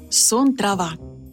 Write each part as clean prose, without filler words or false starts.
Сон трава.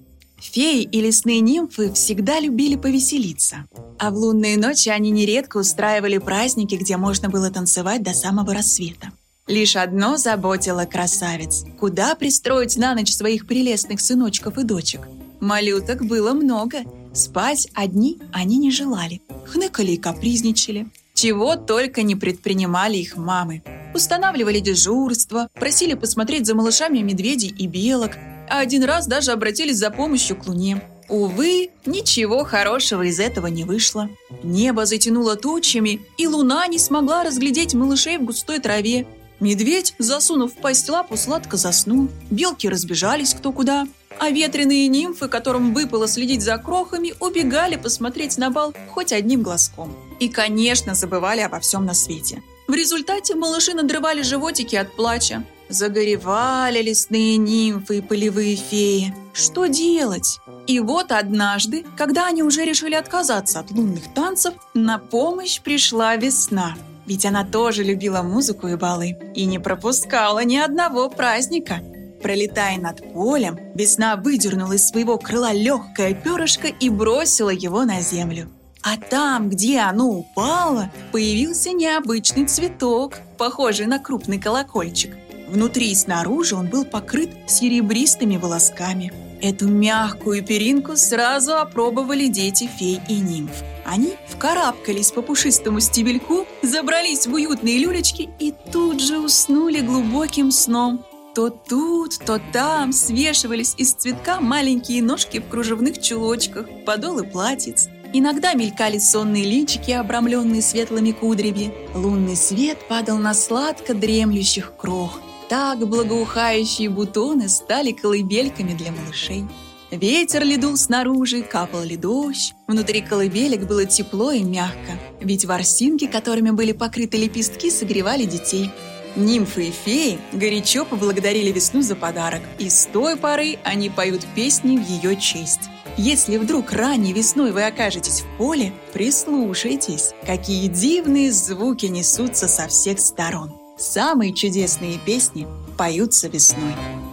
Феи и лесные нимфы всегда любили повеселиться. А в лунные ночи они нередко устраивали праздники, где можно было танцевать до самого рассвета. Лишь одно заботило красавиц – куда пристроить на ночь своих прелестных сыночков и дочек. Малюток было много. Спать одни они не желали. Хныкали и капризничали. Чего только не предпринимали их мамы. Устанавливали дежурство, просили посмотреть за малышами медведей и белок, а один раз даже обратились за помощью к луне. Увы, ничего хорошего из этого не вышло. Небо затянуло тучами, и луна не смогла разглядеть малышей в густой траве. Медведь, засунув в пасть лапу, сладко заснул. Белки разбежались кто куда, а ветреные нимфы, которым выпало следить за крохами, убегали посмотреть на бал хоть одним глазком. И, конечно, забывали обо всем на свете. В результате малыши надрывали животики от плача. Загоревали лесные нимфы и полевые феи. Что делать? И вот однажды, когда они уже решили отказаться от лунных танцев, на помощь пришла весна. Ведь она тоже любила музыку и балы и не пропускала ни одного праздника. Пролетая над полем, весна выдернула из своего крыла легкое перышко и бросила его на землю. А там, где оно упало, появился необычный цветок, похожий на крупный колокольчик. Внутри и снаружи он был покрыт серебристыми волосками. Эту мягкую перинку сразу опробовали дети фей и нимф. Они вкарабкались по пушистому стебельку, забрались в уютные люлечки и тут же уснули глубоким сном. То тут, то там свешивались из цветка маленькие ножки в кружевных чулочках, подолы платьиц. Иногда мелькали сонные личики, обрамленные светлыми кудрями. Лунный свет падал на сладко дремлющих крох. Так благоухающие бутоны стали колыбельками для малышей. Ветер ли дул снаружи, капал ли дождь. Внутри колыбелек было тепло и мягко, ведь ворсинки, которыми были покрыты лепестки, согревали детей. Нимфы и феи горячо поблагодарили весну за подарок, и с той поры они поют песни в ее честь. Если вдруг ранней весной вы окажетесь в поле, прислушайтесь, какие дивные звуки несутся со всех сторон. Самые чудесные песни поются весной.